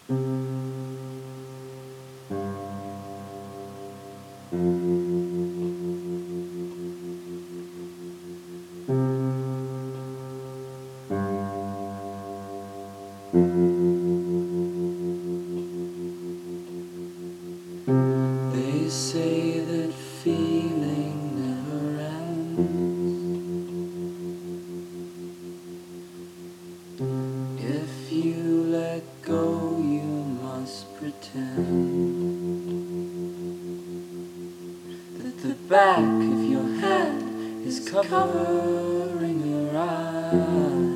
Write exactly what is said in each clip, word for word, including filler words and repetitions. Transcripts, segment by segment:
They say that feeling never ends. If you let go, you must pretend that the back of your head is covering your eyes.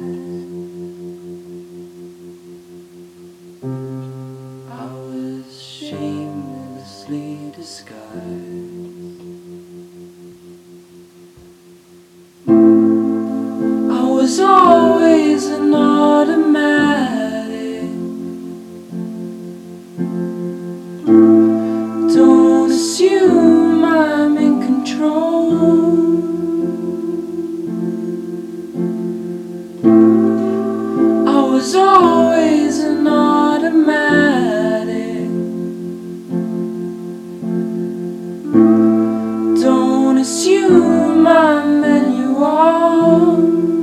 I was shamelessly disguised. I was always an automatic. Don't assume I'm in control. I was always an automatic. Don't assume I'm manual.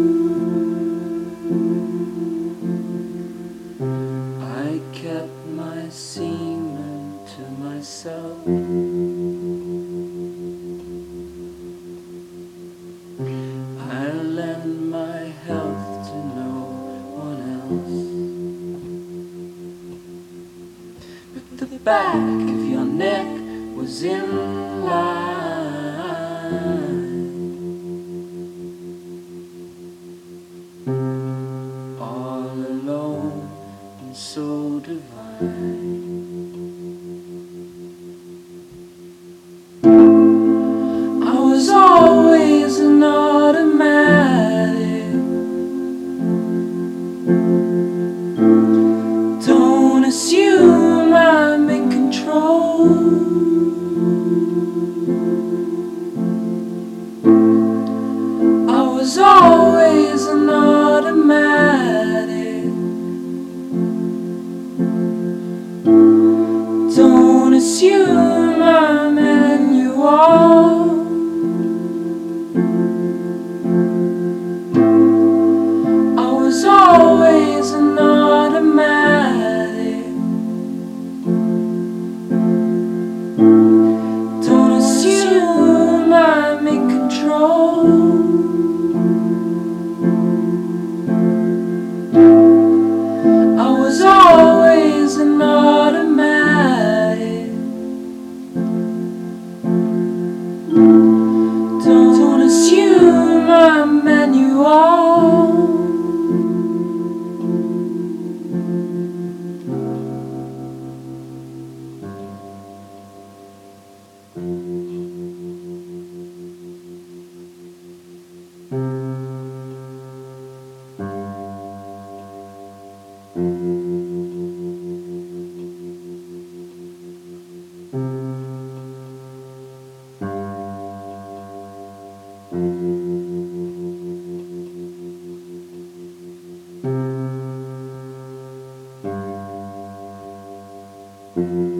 I kept my semen to myself. I lend my health to no one else. But the back of your neck was in line. All alone and so divine. I was always an automatic. Don't assume I'm in control. I was always an automatic. Don't assume I'm manual. I was always an automatic. Don't assume I'm in control. I was always an automatic. Don't, don't assume I'm manual. Thank you.